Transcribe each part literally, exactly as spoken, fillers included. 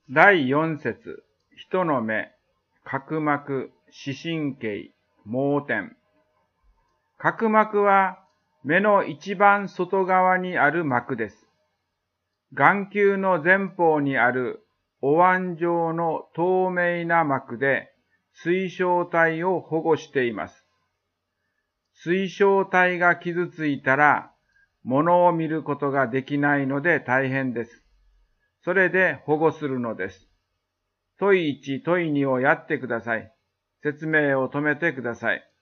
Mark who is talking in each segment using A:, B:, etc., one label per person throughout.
A: だいよん節、人の目、角膜、視神経、盲点。角膜は目の一番外側にある膜です。眼球の前方にあるお椀状の透明な膜で水晶体を保護しています。水晶体が傷ついたら物を見ることができないので大変です。それで保護するのです。問いいち、問いにをやってください。説明を止めてください。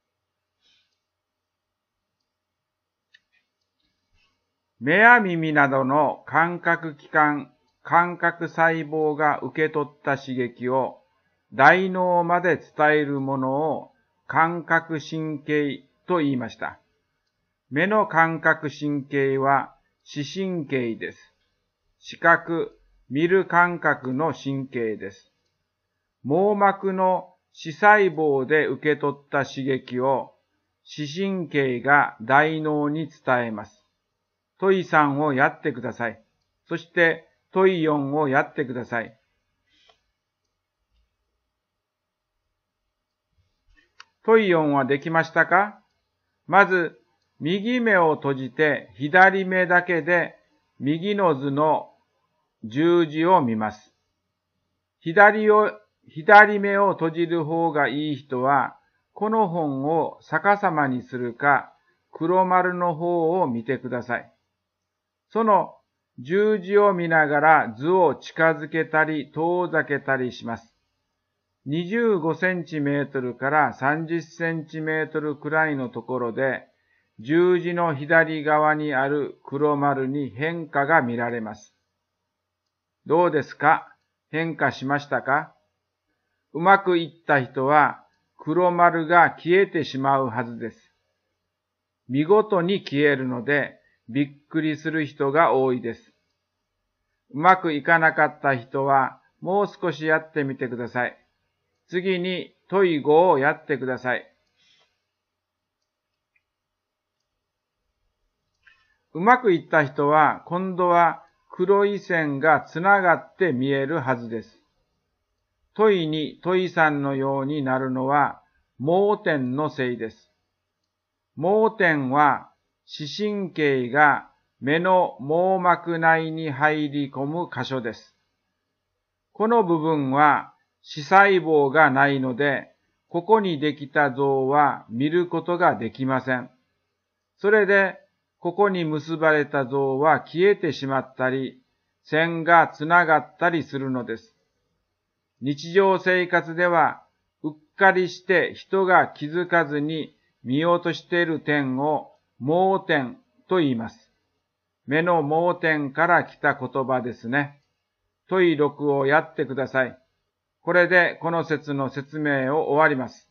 A: 目や耳などの感覚器官、感覚細胞が受け取った刺激を大脳まで伝えるものを感覚神経と言いました。目の感覚神経は視神経です。視覚、見る感覚の神経です。網膜の視細胞で受け取った刺激を視神経が大脳に伝えます。問いさんをやってください。そして問いよんをやってください。問いよんはできましたか？まず、右目を閉じて左目だけで右の図の十字を見ます。左を、左目を閉じる方がいい人は、この本を逆さまにするか、黒丸の方を見てください。その十字を見ながら図を近づけたり遠ざけたりします。にじゅうごセンチメートルからさんじゅっセンチメートルくらいのところで、十字の左側にある黒丸に変化が見られます。どうですか？変化しましたか？うまくいった人は黒丸が消えてしまうはずです。見事に消えるのでびっくりする人が多いです。うまくいかなかった人はもう少しやってみてください。次に問いごをやってください。うまくいった人は今度は黒い線がつながって見えるはずです。問いに問いさんのようになるのは盲点のせいです。盲点は視神経が目の網膜内に入り込む箇所です。この部分は視細胞がないので、ここにできた像は見ることができません。それで、ここに結ばれた像は消えてしまったり、線がつながったりするのです。日常生活では、うっかりして人が気づかずに見落としている点を盲点と言います。目の盲点から来た言葉ですね。問いろくをやってください。これでこの説の説明を終わります。